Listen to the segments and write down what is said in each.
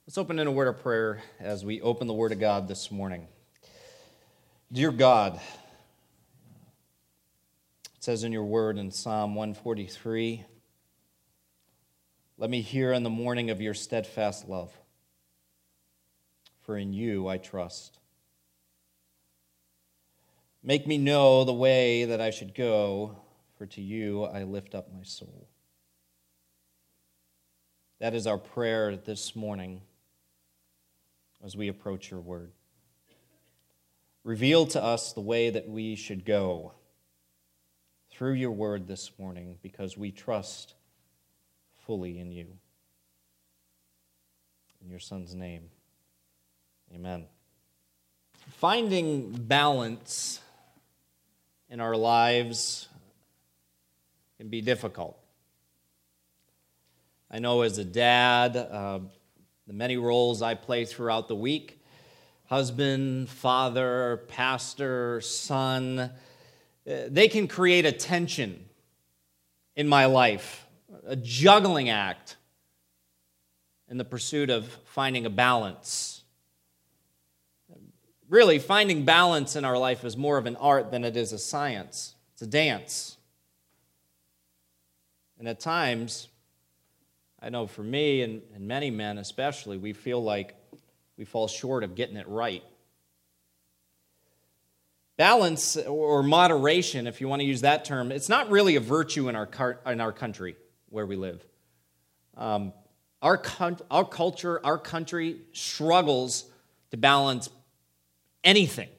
Let's open in a word of prayer as we open the Word of God this morning. Dear God, it says in your word in Psalm 143, let me hear in the morning of your steadfast love, for in you I trust. Make me know the way that I should go, for to you I lift up my soul. That is our prayer this morning as we approach your word. Reveal to us the way that we should go through your word this morning, because we trust fully in you. In your Son's name, amen. Finding balance in our lives can be difficult. I know as a dad, the many roles I play throughout the week, husband, father, pastor, son, they can create a tension in my life, a juggling act in the pursuit of finding a balance. Really, finding balance in our life is more of an art than it is a science. It's a dance. And at times, I know for me and many men especially, we feel like we fall short of getting it right. Balance or moderation, if you want to use that term, it's not really a virtue in our country where we live. Our culture, our country struggles to balance anything.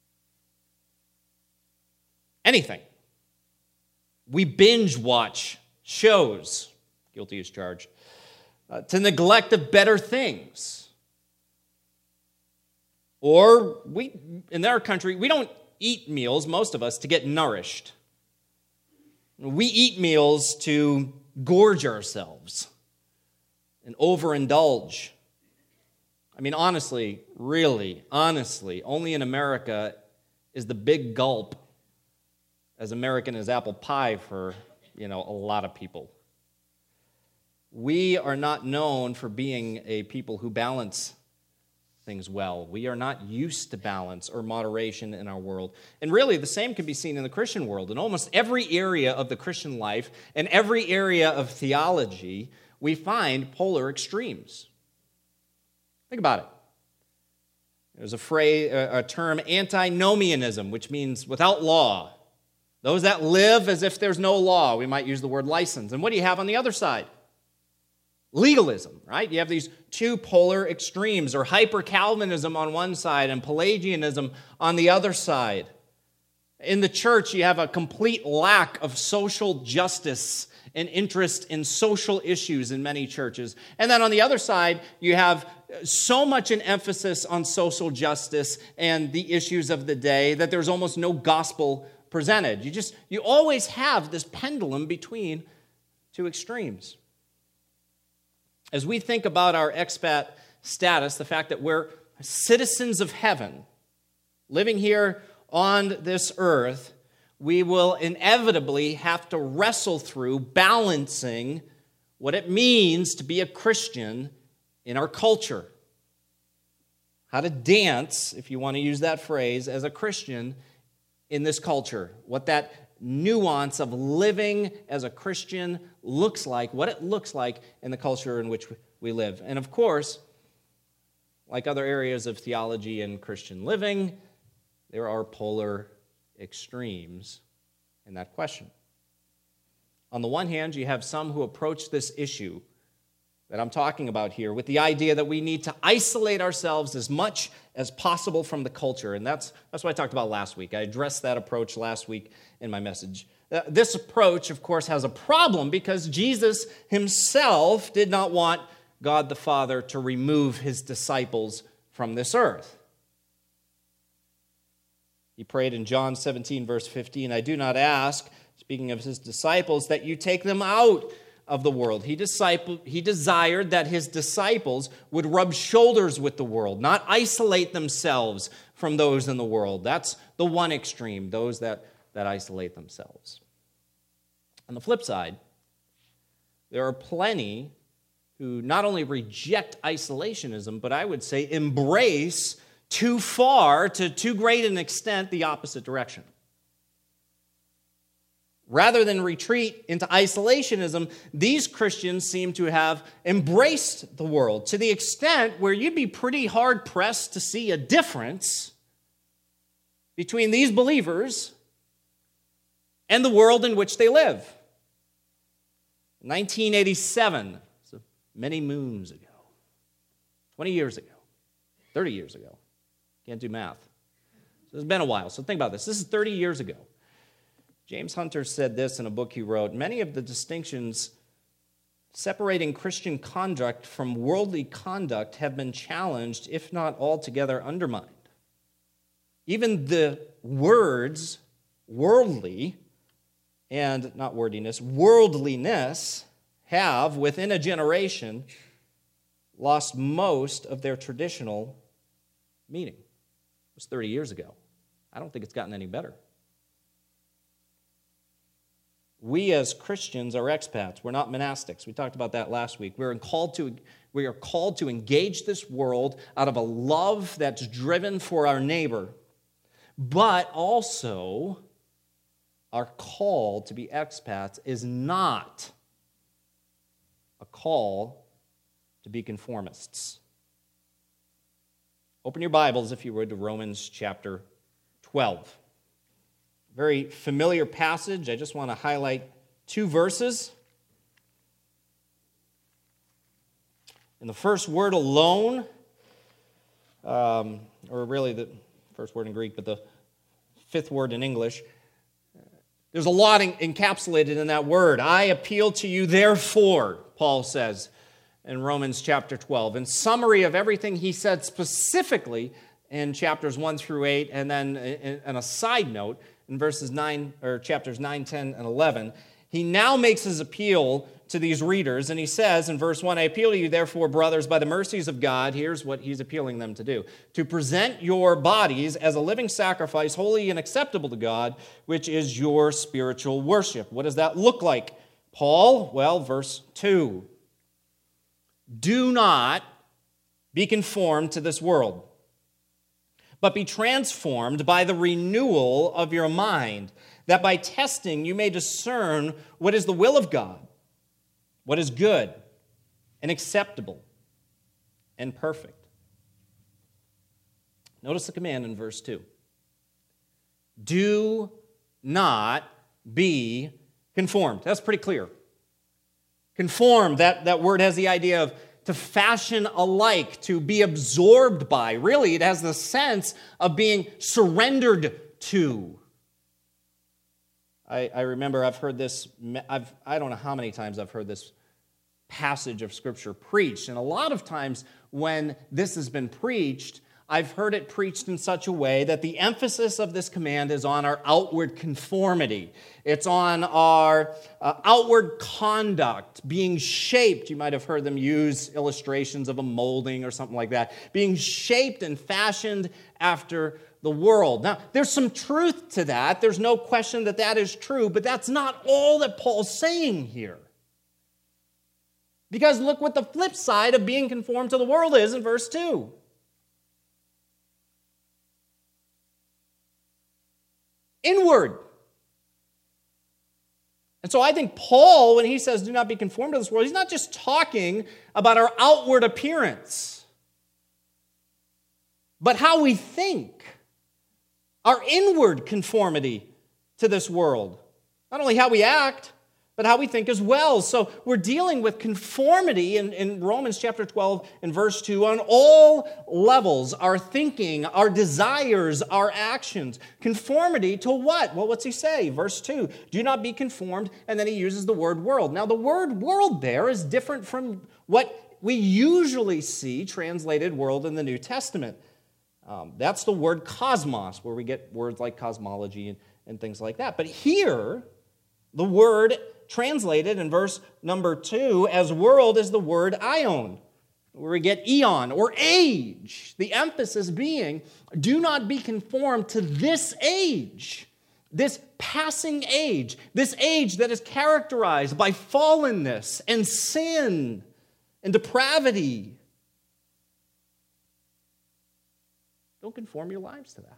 Anything. We binge watch shows, guilty as charged, to neglect of better things. Or in our country, we don't eat meals, most of us, to get nourished. We eat meals to gorge ourselves and overindulge. I mean, honestly, really, honestly, only in America is the big gulp as American as apple pie for, a lot of people. We are not known for being a people who balance things well. We are not used to balance or moderation in our world. And really, the same can be seen in the Christian world. In almost every area of the Christian life and every area of theology, we find polar extremes. Think about it. There's a term, antinomianism, which means without law. Those that live as if there's no law. We might use the word license. And what do you have on the other side? Legalism, right? You have these two polar extremes, or hyper-Calvinism on one side and Pelagianism on the other side. In the church, you have a complete lack of social justice and interest in social issues in many churches. And then on the other side, you have so much an emphasis on social justice and the issues of the day that there's almost no gospel presented. You always have this pendulum between two extremes. As we think about our expat status, the fact that we're citizens of heaven, living here on this earth, we will inevitably have to wrestle through balancing what it means to be a Christian in our culture. How to dance, if you want to use that phrase, as a Christian in this culture. What that nuance of living as a Christian looks like, what it looks like in the culture in which we live. And of course, like other areas of theology and Christian living, there are polar extremes in that question. On the one hand, you have some who approach this issue that I'm talking about here with the idea that we need to isolate ourselves as much as possible from the culture. And that's what I talked about last week. I addressed that approach last week in my message. This approach, of course, has a problem because Jesus himself did not want God the Father to remove his disciples from this earth. He prayed in John 17, verse 15, I do not ask, speaking of his disciples, that you take them out of the world. He desired that his disciples would rub shoulders with the world, not isolate themselves from those in the world. That's the one extreme, those that isolate themselves. On the flip side, there are plenty who not only reject isolationism, but I would say embrace too far, to too great an extent, the opposite direction. Rather than retreat into isolationism, these Christians seem to have embraced the world to the extent where you'd be pretty hard-pressed to see a difference between these believers and the world in which they live. 1987, so many moons ago, 20 years ago, 30 years ago. Can't do math. So it's been a while, so think about this. This is 30 years ago. James Hunter said this in a book he wrote: many of the distinctions separating Christian conduct from worldly conduct have been challenged, if not altogether undermined. Even the words worldly and not wordiness, worldliness have, within a generation, lost most of their traditional meaning. It was 30 years ago. I don't think it's gotten any better. We as Christians are expats. We're not monastics. We talked about that last week. We are called to engage this world out of a love that's driven for our neighbor, but also our call to be expats is not a call to be conformists. Open your Bibles, if you would, to Romans chapter 12. Very familiar passage. I just want to highlight two verses. In the first word alone, or really the first word in Greek, but the fifth word in English, there's a lot encapsulated in that word. I appeal to you, therefore, Paul says in Romans chapter 12. In summary of everything he said specifically in chapters 1 through 8, and then in a side note, in chapters 9, 10, and 11, he now makes his appeal to these readers, and he says in verse 1, I appeal to you, therefore, brothers, by the mercies of God, here's what he's appealing them to do, to present your bodies as a living sacrifice, holy and acceptable to God, which is your spiritual worship. What does that look like, Paul? Well, verse 2, do not be conformed to this world, but be transformed by the renewal of your mind, that by testing you may discern what is the will of God, what is good and acceptable and perfect. Notice the command in verse 2. Do not be conformed. That's pretty clear. Conformed, that word has the idea of to fashion alike, to be absorbed by. Really, it has the sense of being surrendered to. I remember I've heard this, I don't know how many times I've heard this passage of Scripture preached. And a lot of times when this has been preached, I've heard it preached in such a way that the emphasis of this command is on our outward conformity. It's on our outward conduct, being shaped. You might have heard them use illustrations of a molding or something like that. Being shaped and fashioned after the world. Now, there's some truth to that. There's no question that that is true, but that's not all that Paul's saying here. Because look what the flip side of being conformed to the world is in verse 2. Inward. And so I think Paul, when he says do not be conformed to this world, he's not just talking about our outward appearance, but how we think, our inward conformity to this world. Not only how we act, but how we think as well. So we're dealing with conformity in Romans chapter 12 and verse 2 on all levels, our thinking, our desires, our actions. Conformity to what? Well, what's he say? Verse 2, do not be conformed, and then he uses the word world. Now, the word world there is different from what we usually see translated world in the New Testament. That's the word cosmos, where we get words like cosmology and things like that. But here, the word translated in verse number 2 as world is the word aion, where we get eon or age. The emphasis being, do not be conformed to this age, this passing age, this age that is characterized by fallenness and sin and depravity. Don't conform your lives to that.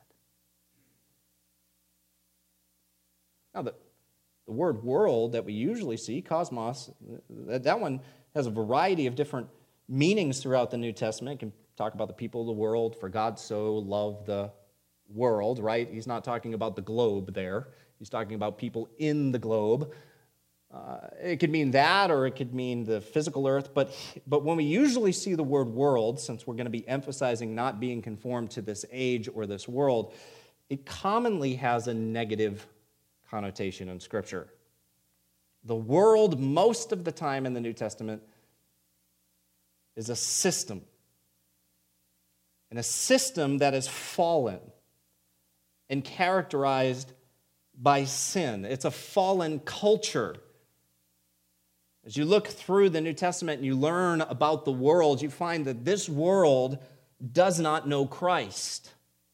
Now, the word world that we usually see, cosmos, that one has a variety of different meanings throughout the New Testament. It can talk about the people of the world, for God so loved the world, right? He's not talking about the globe there. He's talking about people in the globe. It could mean that, or it could mean the physical earth. But when we usually see the word world, since we're going to be emphasizing not being conformed to this age or this world, it commonly has a negative connotation in Scripture. The world, most of the time in the New Testament, is a system. And a system that is fallen and characterized by sin. It's a fallen culture. As you look through the New Testament and you learn about the world, you find that this world does not know Christ.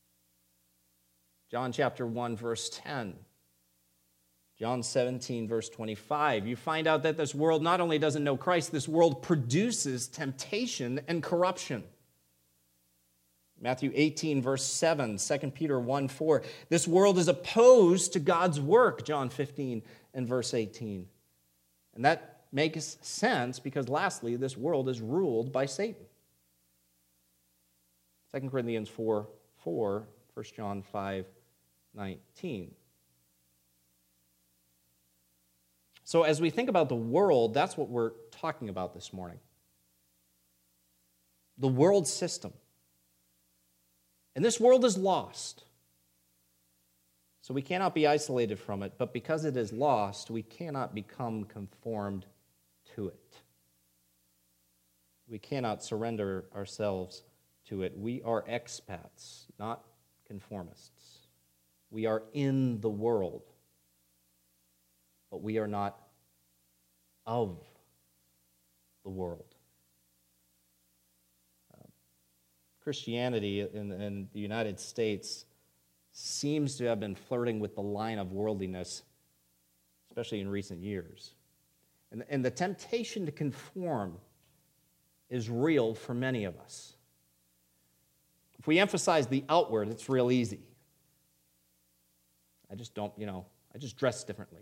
John chapter 1, verse 10. John 17, verse 25. You find out that this world not only doesn't know Christ, this world produces temptation and corruption. Matthew 18, verse 7, 2 Peter 1, 4. This world is opposed to God's work, John 15 and verse 18. And that makes sense because, lastly, this world is ruled by Satan. 2 Corinthians 4, 4, 1 John 5, 19. So as we think about the world, that's what we're talking about this morning. The world system. And this world is lost. So we cannot be isolated from it, but because it is lost, we cannot become conformed to it. We cannot surrender ourselves to it. We are expats, not conformists. We are in the world, but we are not of the world. Christianity in the United States seems to have been flirting with the line of worldliness, especially in recent years. And the temptation to conform is real for many of us. If we emphasize the outward, it's real easy. I just dress differently.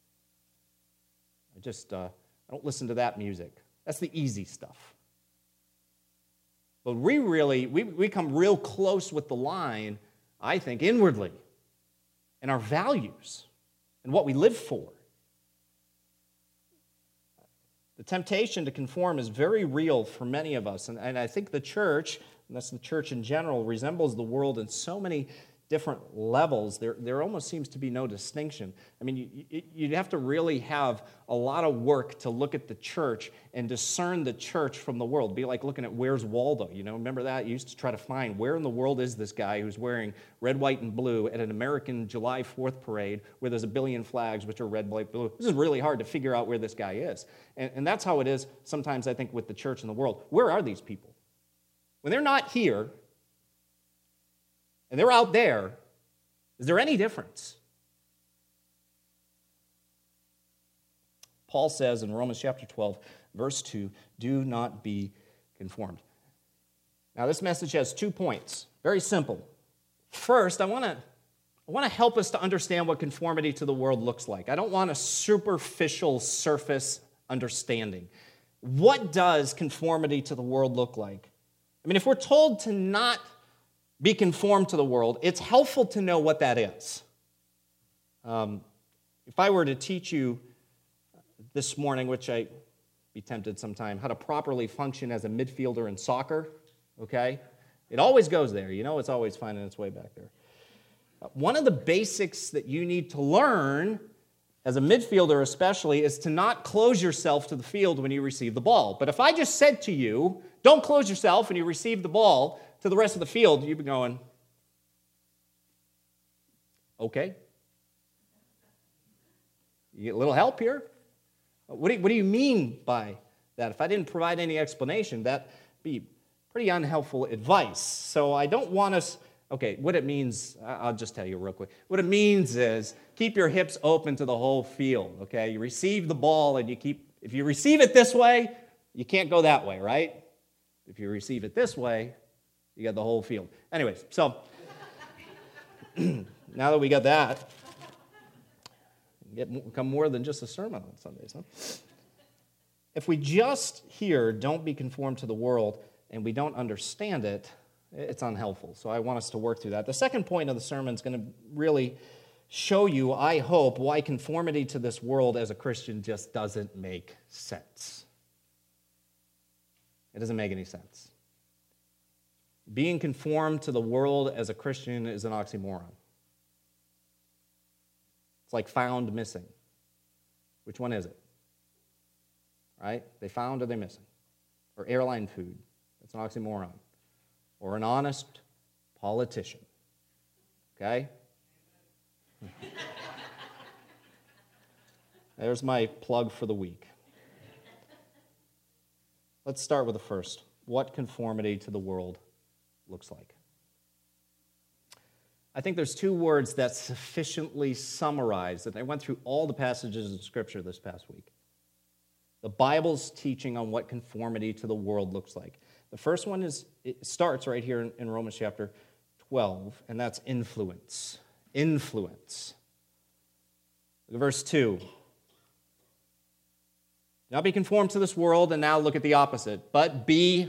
I don't listen to that music. That's the easy stuff. But we come real close with the line, I think, inwardly, in our values and what we live for. The temptation to conform is very real for many of us. And I think the church, and that's the church in general, resembles the world in so many different levels. There almost seems to be no distinction. I mean, you'd have to really have a lot of work to look at the church and discern the church from the world. It'd be like looking at Where's Waldo. Remember that? You used to try to find where in the world is this guy who's wearing red, white, and blue at an American July 4th parade where there's a billion flags which are red, white, blue. This is really hard to figure out where this guy is. And that's how it is sometimes, I think, with the church in the world. Where are these people? When they're not here, and they're out there, is there any difference? Paul says in Romans chapter 12, verse 2, do not be conformed. Now, this message has 2 points. Very simple. First, I want to help us to understand what conformity to the world looks like. I don't want a superficial surface understanding. What does conformity to the world look like? I mean, if we're told to not be conformed to the world, it's helpful to know what that is. If I were to teach you this morning, which I'd be tempted sometime, how to properly function as a midfielder in soccer, okay? It always goes there. It's always finding its way back there. One of the basics that you need to learn, as a midfielder especially, is to not close yourself to the field when you receive the ball. But if I just said to you, don't close yourself when you receive the ball to the rest of the field, you'd be going, okay. You get a little help here? What do you mean by that? If I didn't provide any explanation, that'd be pretty unhelpful advice. So I don't want us, okay, what it means, I'll just tell you real quick. What it means is keep your hips open to the whole field, okay? You receive the ball and if you receive it this way, you can't go that way, right? If you receive it this way, you got the whole field. Anyways, so now that we got that, become more than just a sermon on Sundays, huh? If we just hear, don't be conformed to the world, and we don't understand it, it's unhelpful. So I want us to work through that. The second point of the sermon is going to really show you, I hope, why conformity to this world as a Christian just doesn't make sense. It doesn't make any sense. Being conformed to the world as a Christian is an oxymoron. It's like found missing. Which one is it? Right? They found or they missing? Or airline food. That's an oxymoron. Or an honest politician. Okay? There's my plug for the week. Let's start with the first. What conformity to the world looks like. I think there's two words that sufficiently summarize it. I went through all the passages in Scripture this past week. The Bible's teaching on what conformity to the world looks like. The first one it starts right here in Romans chapter 12, and that's influence. Influence. Look at verse 2. Not be conformed to this world, and now look at the opposite, but be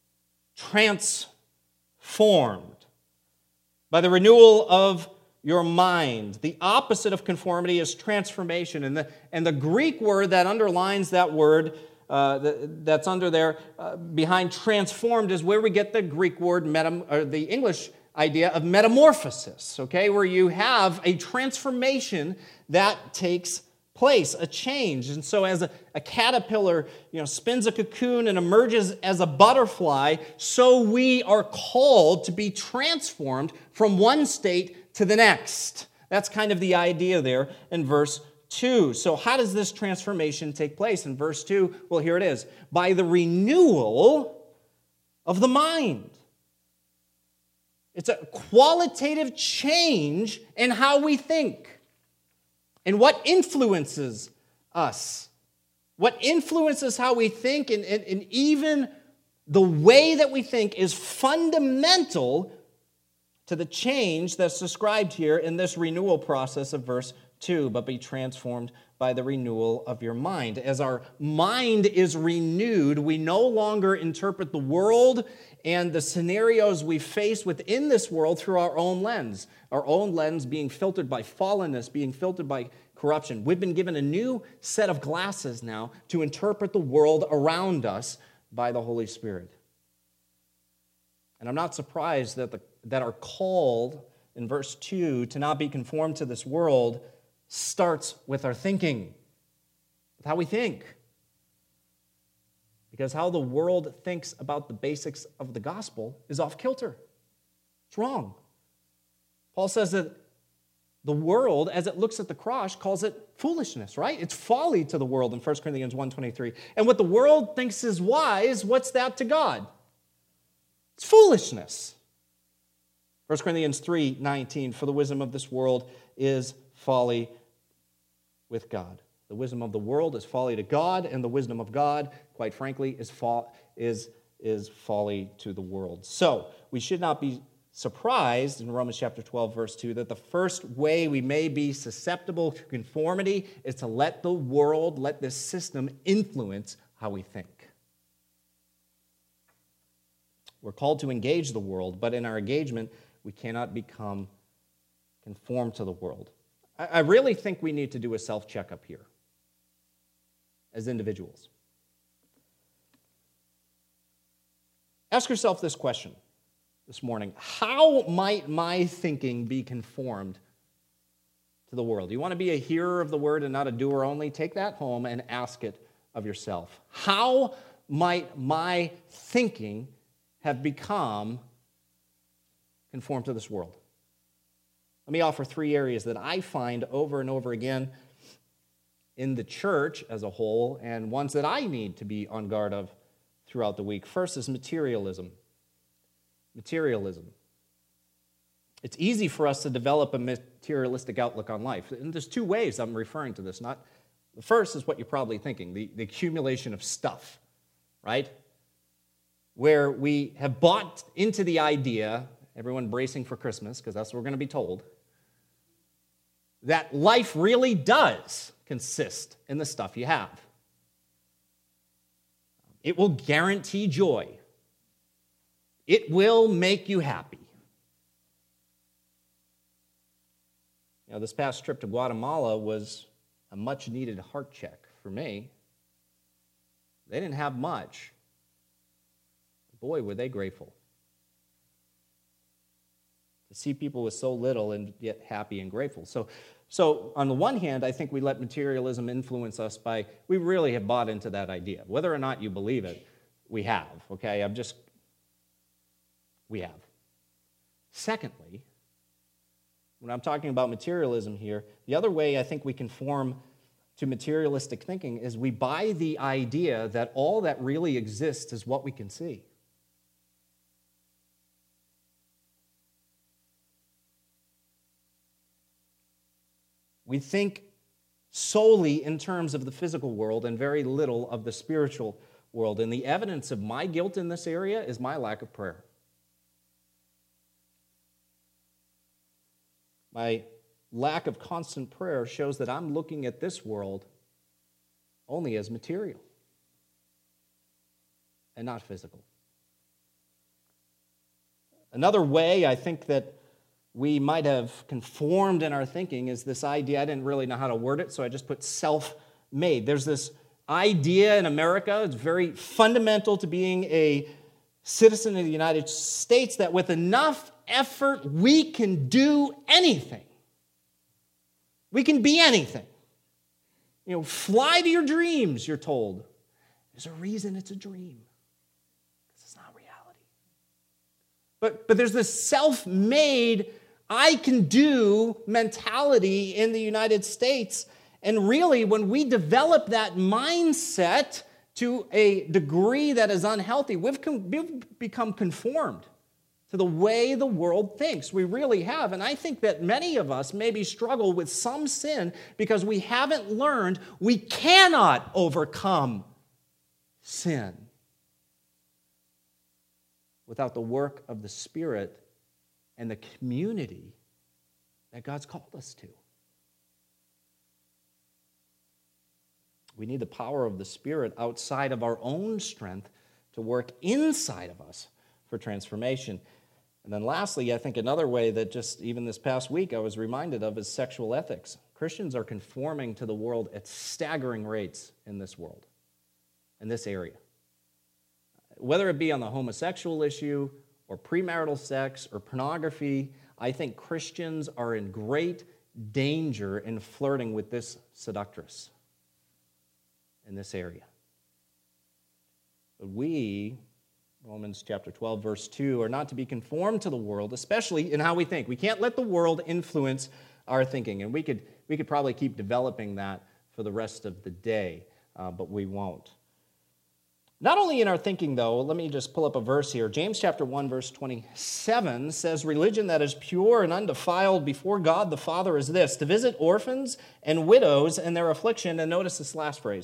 transformed by the renewal of your mind. The opposite of conformity is transformation. And the Greek word that underlines that word that's under there behind transformed is where we get the Greek word, or the English idea of metamorphosis, okay, where you have a transformation that takes place, a change. And so as a caterpillar, spins a cocoon and emerges as a butterfly, so we are called to be transformed from one state to the next. That's kind of the idea there in verse 2. So how does this transformation take place? In verse 2, well, here it is. By the renewal of the mind. It's a qualitative change in how we think. And what influences us? What influences how we think and even the way that we think is fundamental to the change that's described here in this renewal process of verse 2. But be transformed by the renewal of your mind. As our mind is renewed, we no longer interpret the world and the scenarios we face within this world through our own lens. Our own lens being filtered by fallenness, being filtered by corruption. We've been given a new set of glasses now to interpret the world around us by the Holy Spirit. And I'm not surprised that our call in verse 2 to not be conformed to this world starts with our thinking, with how we think. Because how the world thinks about the basics of the gospel is off kilter. It's wrong. Paul says that the world, as it looks at the cross, calls it foolishness, right? It's folly to the world in 1 Corinthians 1:23. And what the world thinks is wise, what's that to God? It's foolishness. 1 Corinthians 3:19, for the wisdom of this world is folly with God. The wisdom of the world is folly to God, and the wisdom of God, quite frankly, is folly to the world. So, we should not be surprised in Romans chapter 12, verse 2, that the first way we may be susceptible to conformity is to let the world, let this system influence how we think. We're called to engage the world, but in our engagement, we cannot become conformed to the world. I really think we need to do a self-checkup here as individuals. Ask yourself this question this morning. How might my thinking be conformed to the world? Do you want to be a hearer of the word and not a doer only? Take that home and ask it of yourself. How might my thinking have become conformed to this world? Let me offer 3 areas that I find over and over again in the church as a whole, and ones that I need to be on guard of throughout the week. First is materialism. Materialism. It's easy for us to develop a materialistic outlook on life. And there's 2 ways I'm referring to this. The first is what you're probably thinking, the accumulation of stuff. right? Where we have bought into the idea, everyone bracing for Christmas, because that's what we're going to be told, that life really does consist in the stuff you have. It will guarantee joy. It will make you happy. You know, this past trip to Guatemala was a much-needed heart check for me. They didn't have much. Boy, were they grateful to see people with so little and yet happy and grateful. So on the one hand, I think we let materialism influence us by, we really have bought into that idea. Whether or not you believe it, we have, okay? We have. Secondly, when I'm talking about materialism here, the other way I think we conform to materialistic thinking is we buy the idea that all that really exists is what we can see. We think solely in terms of the physical world and very little of the spiritual world. And the evidence of my guilt in this area is my lack of prayer. My lack of constant prayer shows that I'm looking at this world only as material and not physical. Another way I think that we might have conformed in our thinking is this idea, I didn't really know how to word it, so I just put self-made. There's this idea in America, it's very fundamental to being a citizen of the United States, that with enough effort, we can do anything. We can be anything. You know, fly to your dreams, you're told. There's a reason it's a dream. Because it's not reality. But there's this self-made, I can do mentality in the United States. And really, when we develop that mindset to a degree that is unhealthy, we've become conformed to the way the world thinks. We really have. And I think that many of us maybe struggle with some sin because we haven't learned we cannot overcome sin without the work of the Spirit and the community that God's called us to. We need the power of the Spirit outside of our own strength to work inside of us for transformation. And then lastly, I think another way that just even this past week I was reminded of is sexual ethics. Christians are conforming to the world at staggering rates in this world, in this area. Whether it be on the homosexual issue or premarital sex or pornography, I think Christians are in great danger in flirting with this seductress in this area. But we, Romans chapter 12, verse 2, are not to be conformed to the world, especially in how we think. We can't let the world influence our thinking. And we could probably keep developing that for the rest of the day, but we won't. Not only in our thinking, though, let me just pull up a verse here. James chapter 1, verse 27 says, religion that is pure and undefiled before God the Father is this, to visit orphans and widows in their affliction. And notice this last phrase,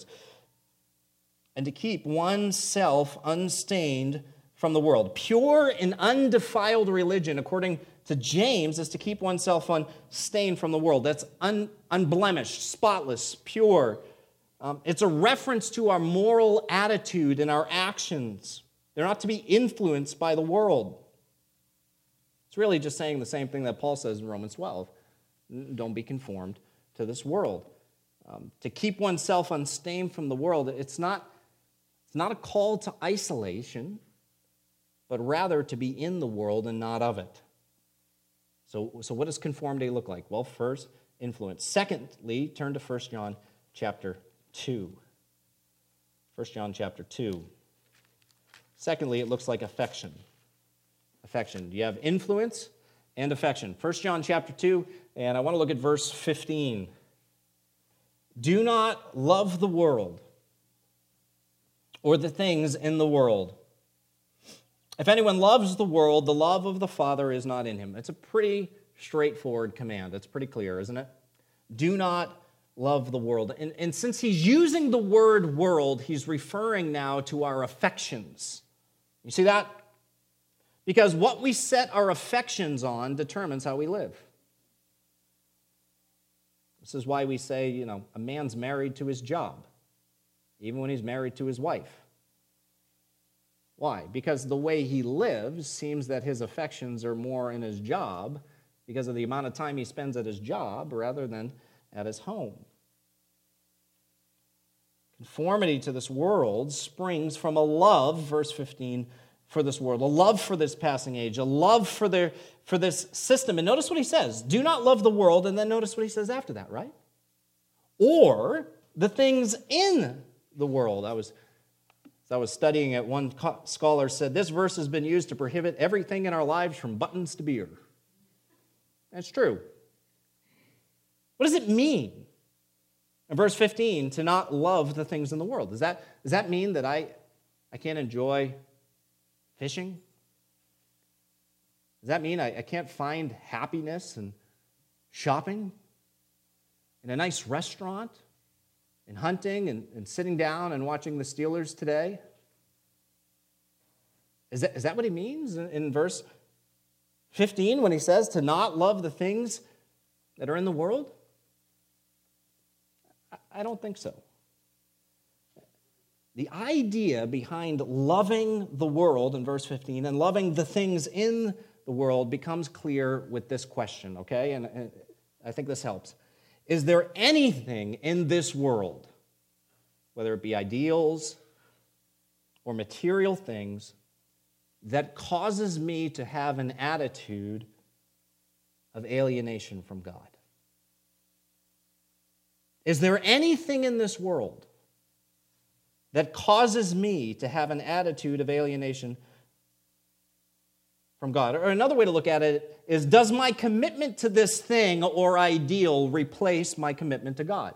and to keep oneself unstained from the world. Pure and undefiled religion, according to James, is to keep oneself unstained from the world. That's unblemished, spotless, pure. It's a reference to our moral attitude and our actions. They're not to be influenced by the world. It's really just saying the same thing that Paul says in Romans 12. Don't be conformed to this world. To keep oneself unstained from the world, it's not a call to isolation, but rather to be in the world and not of it. So what does conformity look like? Well, first, influence. Secondly, turn to 1 John chapter 2. 1 John chapter 2. Secondly, it looks like affection. Affection. You have influence and affection. 1 John chapter 2, and I want to look at verse 15. Do not love the world or the things in the world. If anyone loves the world, the love of the Father is not in him. It's a pretty straightforward command. It's pretty clear, isn't it? Do not love the world. And since he's using the word world, he's referring now to our affections. You see that? Because what we set our affections on determines how we live. This is why we say, a man's married to his job, even when he's married to his wife. Why? Because the way he lives seems that his affections are more in his job because of the amount of time he spends at his job rather than at his home. Conformity to this world springs from a love, verse 15, for this world, a love for this passing age, a love for this system. And notice what he says. Do not love the world, and then notice what he says after that, right? Or the things in the world. As I was studying it, one scholar said, this verse has been used to prohibit everything in our lives from buttons to beer. That's true. What does it mean? In verse 15, to not love the things in the world. Does that mean that I can't enjoy fishing? Does that mean I can't find happiness in shopping, in a nice restaurant, in hunting, and sitting down and watching the Steelers today? Is that what he means in verse 15 when he says to not love the things that are in the world? I don't think so. The idea behind loving the world in verse 15 and loving the things in the world becomes clear with this question, okay? And I think this helps. Is there anything in this world, whether it be ideals or material things, that causes me to have an attitude of alienation from God? Is there anything in this world that causes me to have an attitude of alienation from God? Or another way to look at it is, does my commitment to this thing or ideal replace my commitment to God?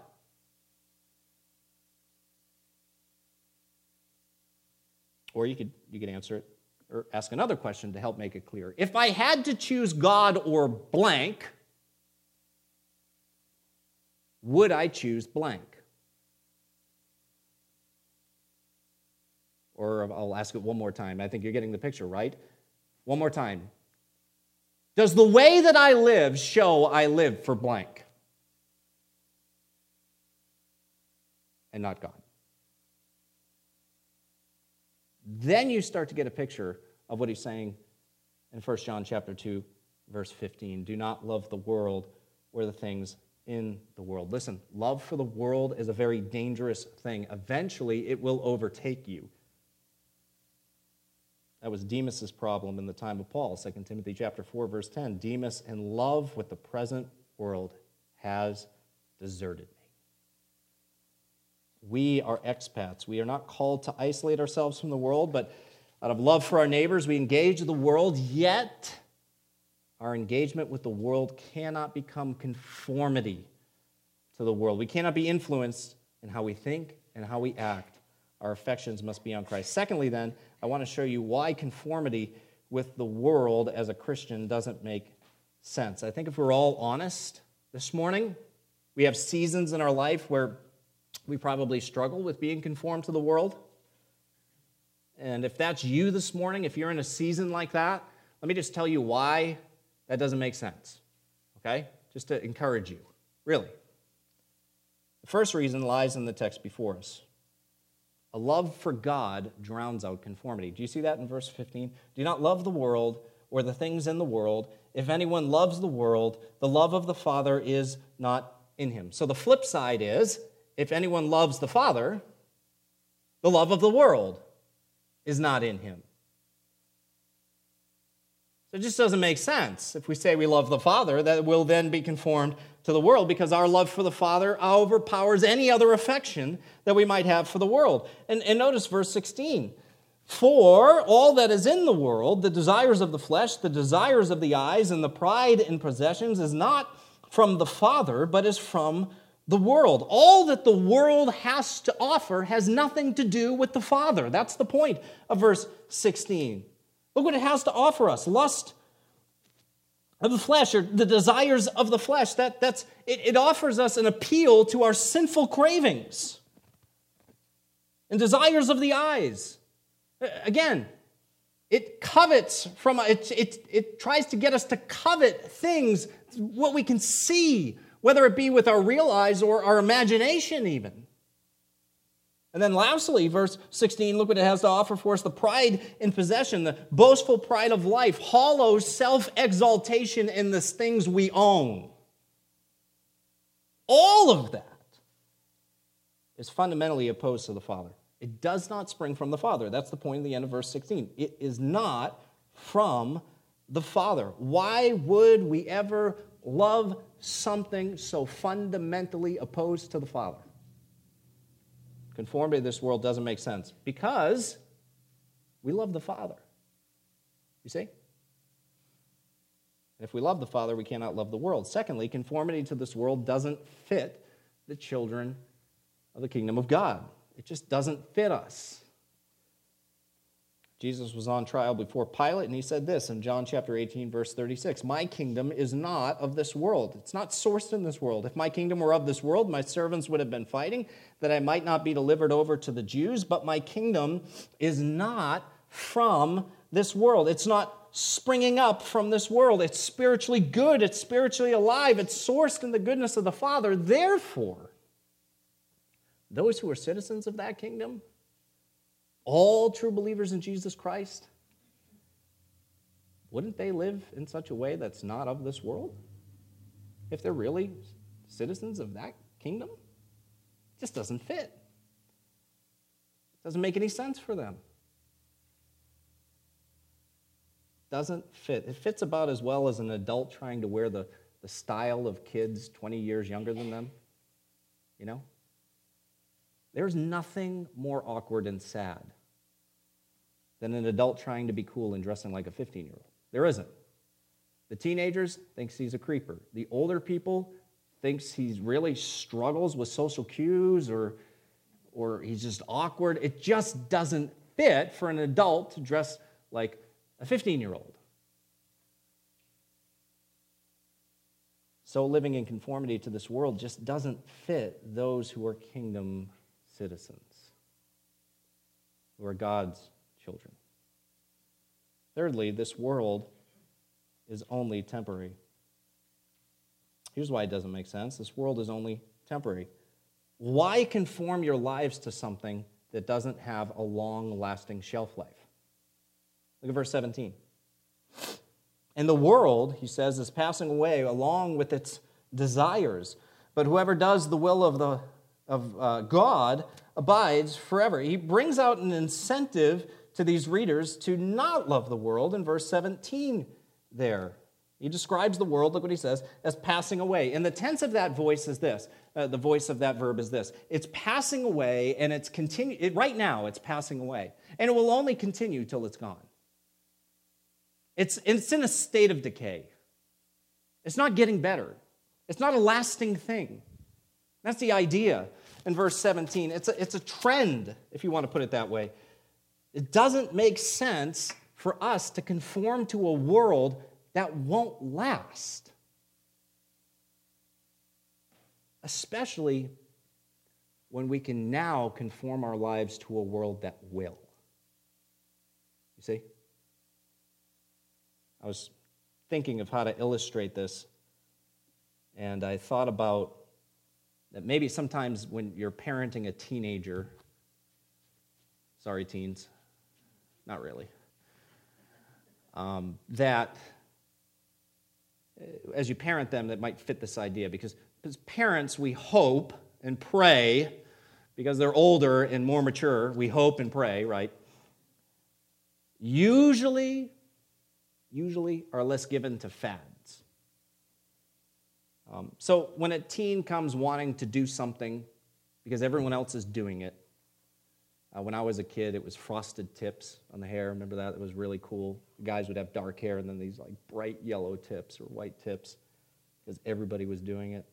Or you could answer it or ask another question to help make it clear. If I had to choose God or blank, would I choose blank? Or I'll ask it one more time. I think you're getting the picture, right? One more time. Does the way that I live show I live for blank and not God? Then you start to get a picture of what he's saying in 1 John chapter 2, verse 15. Do not love the world or the things in the world. Listen, love for the world is a very dangerous thing. Eventually, it will overtake you. That was Demas's problem in the time of Paul, 2 Timothy chapter 4, verse 10. Demas, in love with the present world, has deserted me. We are expats. We are not called to isolate ourselves from the world, but out of love for our neighbors, we engage the world, yet our engagement with the world cannot become conformity to the world. We cannot be influenced in how we think and how we act. Our affections must be on Christ. Secondly, then, I want to show you why conformity with the world as a Christian doesn't make sense. I think if we're all honest this morning, we have seasons in our life where we probably struggle with being conformed to the world. And if that's you this morning, if you're in a season like that, let me just tell you why that doesn't make sense, okay? Just to encourage you, really. The first reason lies in the text before us. A love for God drowns out conformity. Do you see that in verse 15? Do not love the world or the things in the world. If anyone loves the world, the love of the Father is not in him. So the flip side is, if anyone loves the Father, the love of the world is not in him. So it just doesn't make sense. If we say we love the Father, that we'll then be conformed to the world because our love for the Father overpowers any other affection that we might have for the world. And notice verse 16. For all that is in the world, the desires of the flesh, the desires of the eyes, and the pride in possessions is not from the Father, but is from the world. All that the world has to offer has nothing to do with the Father. That's the point of verse 16. Look what it has to offer us. Lust of the flesh, or the desires of the flesh. It offers us an appeal to our sinful cravings and desires of the eyes. Again, it covets it tries to get us to covet things, what we can see, whether it be with our real eyes or our imagination even. And then lastly, verse 16, look what it has to offer for us: the pride in possession, the boastful pride of life, hollow self-exaltation in the things we own. All of that is fundamentally opposed to the Father. It does not spring from the Father. That's the point at the end of verse 16. It is not from the Father. Why would we ever love something so fundamentally opposed to the Father? Conformity to this world doesn't make sense because we love the Father. You see? And if we love the Father, we cannot love the world. Secondly, conformity to this world doesn't fit the children of the kingdom of God. It just doesn't fit us. Jesus was on trial before Pilate, and he said this in John chapter 18, verse 36, "My kingdom is not of this world." It's not sourced in this world. "If my kingdom were of this world, my servants would have been fighting, that I might not be delivered over to the Jews. But my kingdom is not from this world." It's not springing up from this world. It's spiritually good. It's spiritually alive. It's sourced in the goodness of the Father. Therefore, those who are citizens of that kingdom, all true believers in Jesus Christ, wouldn't they live in such a way that's not of this world? If they're really citizens of that kingdom? It just doesn't fit. It doesn't make any sense for them. Doesn't fit. It fits about as well as an adult trying to wear the style of kids 20 years younger than them. You know? There's nothing more awkward and sad than an adult trying to be cool and dressing like a 15-year-old. There isn't. The teenagers thinks he's a creeper. The older people thinks he really struggles with social cues or he's just awkward. It just doesn't fit for an adult to dress like a 15-year-old. So living in conformity to this world just doesn't fit those who are kingdom citizens, who are God's children. Thirdly, this world is only temporary. Here's why it doesn't make sense. This world is only temporary. Why conform your lives to something that doesn't have a long-lasting shelf life? Look at verse 17. "And the world," he says, "is passing away along with its desires. But whoever does the will of God abides forever." He brings out an incentive to these readers to not love the world in verse 17 there. He describes the world, look what he says, as passing away. And the tense of that voice is this. The voice of that verb is this. It's passing away, and right now it's passing away. And it will only continue till it's gone. It's in a state of decay. It's not getting better. It's not a lasting thing. That's the idea in verse 17. It's a trend, if you want to put it that way. It doesn't make sense for us to conform to a world that won't last. Especially when we can now conform our lives to a world that will. You see? I was thinking of how to illustrate this, and I thought about that maybe sometimes when you're parenting a teenager, sorry teens, not really, that as you parent them, that might fit this idea, because as parents, we hope and pray, because they're older and more mature, we hope and pray, right? Usually are less given to fads. So when a teen comes wanting to do something because everyone else is doing it, when I was a kid, it was frosted tips on the hair. Remember that? It was really cool. Guys would have dark hair and then these like bright yellow tips or white tips because everybody was doing it.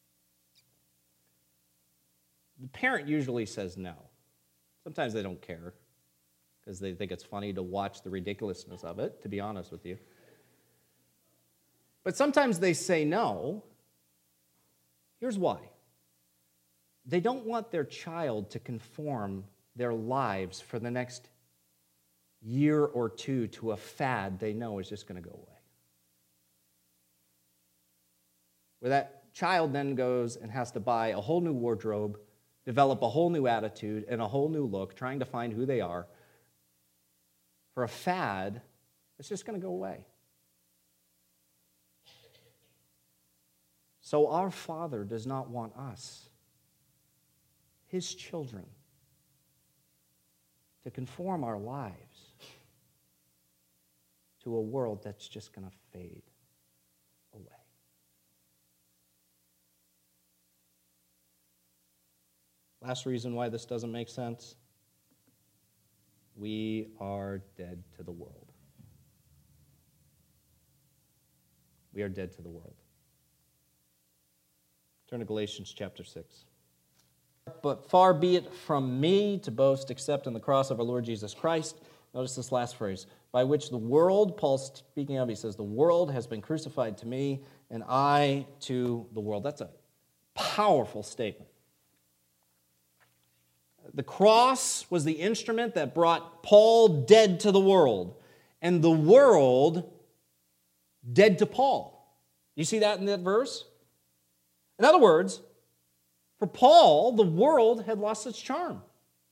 The parent usually says no. Sometimes they don't care because they think it's funny to watch the ridiculousness of it, to be honest with you. But sometimes they say no. Here's why. They don't want their child to conform their lives for the next year or two to a fad they know is just going to go away. Where that child then goes and has to buy a whole new wardrobe, develop a whole new attitude and a whole new look, trying to find who they are, for a fad that's just going to go away. So our Father does not want us, His children, to conform our lives to a world that's just going to fade away. Last reason why this doesn't make sense. We are dead to the world. We are dead to the world. Turn to Galatians chapter 6. But far be it from me to boast except in the cross of our Lord Jesus Christ. Notice this last phrase. By which the world, Paul's speaking of, he says, the world has been crucified to me and I to the world. That's a powerful statement. The cross was the instrument that brought Paul dead to the world, and the world dead to Paul. You see that in that verse? In other words, for Paul, the world had lost its charm.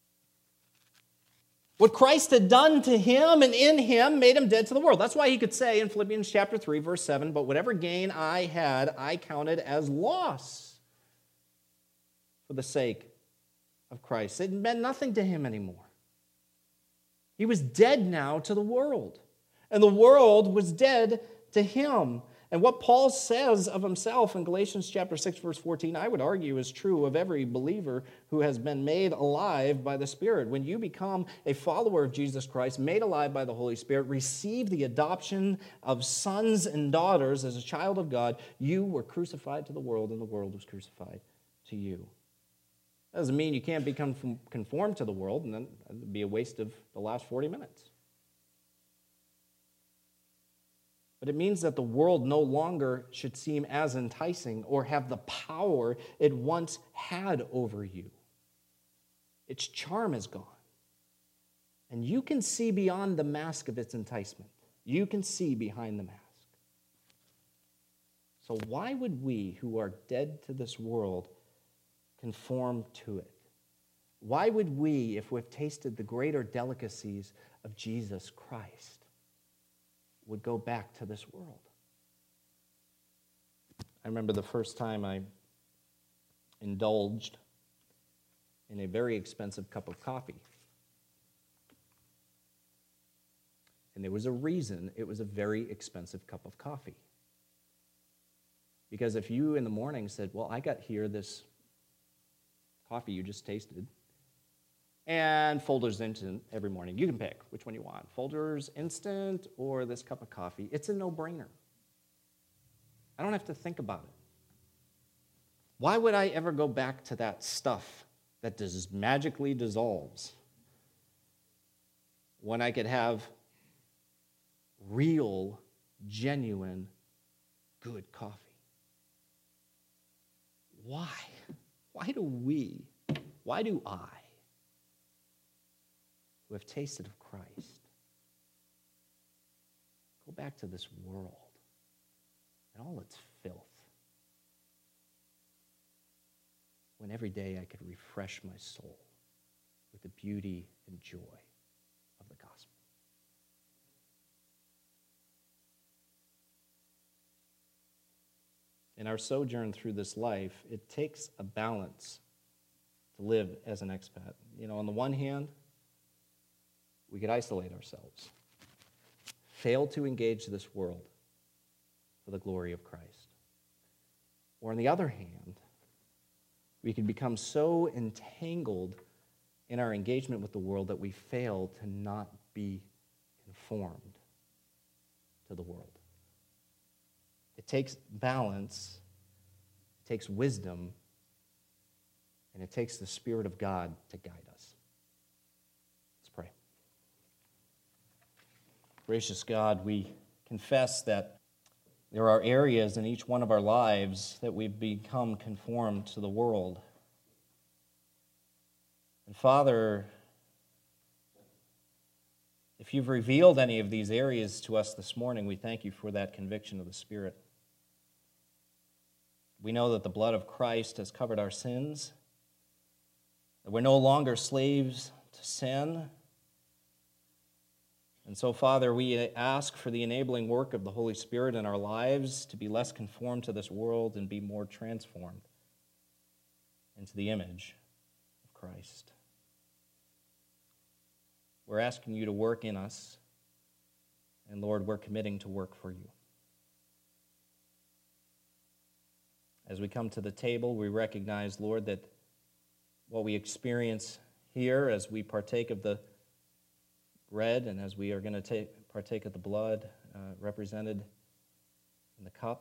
What Christ had done to him and in him made him dead to the world. That's why he could say in Philippians chapter 3, verse 7, but whatever gain I had, I counted as loss for the sake of Christ. It meant nothing to him anymore. He was dead now to the world, and the world was dead to him. And what Paul says of himself in Galatians chapter 6, verse 14, I would argue is true of every believer who has been made alive by the Spirit. When you become a follower of Jesus Christ, made alive by the Holy Spirit, receive the adoption of sons and daughters as a child of God, you were crucified to the world, and the world was crucified to you. That doesn't mean you can't become conformed to the world, and then it would be a waste of the last 40 minutes. But it means that the world no longer should seem as enticing or have the power it once had over you. Its charm is gone. And you can see beyond the mask of its enticement. You can see behind the mask. So why would we, who are dead to this world, conform to it? Why would we, if we've tasted the greater delicacies of Jesus Christ, would go back to this world? I remember the first time I indulged in a very expensive cup of coffee. And there was a reason it was a very expensive cup of coffee. Because if you in the morning said, well, I got here this coffee you just tasted, and Folgers Instant every morning. You can pick which one you want, Folgers Instant or this cup of coffee. It's a no-brainer. I don't have to think about it. Why would I ever go back to that stuff that magically dissolves when I could have real, genuine, good coffee? Why? Why do I, who have tasted of Christ, go back to this world and all its filth, when every day I could refresh my soul with the beauty and joy of the gospel? In our sojourn through this life, it takes a balance to live as an expat. You know, on the one hand, we could isolate ourselves, fail to engage this world for the glory of Christ. Or on the other hand, we can become so entangled in our engagement with the world that we fail to not be conformed to the world. It takes balance, it takes wisdom, and it takes the Spirit of God to guide us. Let's pray. Gracious God, we confess that There are areas in each one of our lives that we've become conformed to the world. And Father, if you've revealed any of these areas to us this morning, we thank you for that conviction of the Spirit. We know that the blood of Christ has covered our sins, that we're no longer slaves to sin. And so, Father, we ask for the enabling work of the Holy Spirit in our lives to be less conformed to this world and be more transformed into the image of Christ. We're asking you to work in us, and Lord, we're committing to work for you. As we come to the table, we recognize, Lord, that what we experience here as we partake of the bread and as we are going to partake of the blood represented in the cup,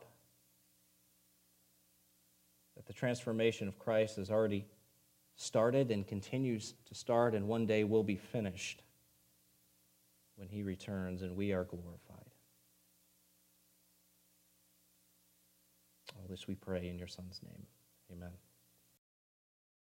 that the transformation of Christ has already started and continues to start and one day will be finished when he returns and we are glorified. All this we pray in your Son's name. Amen.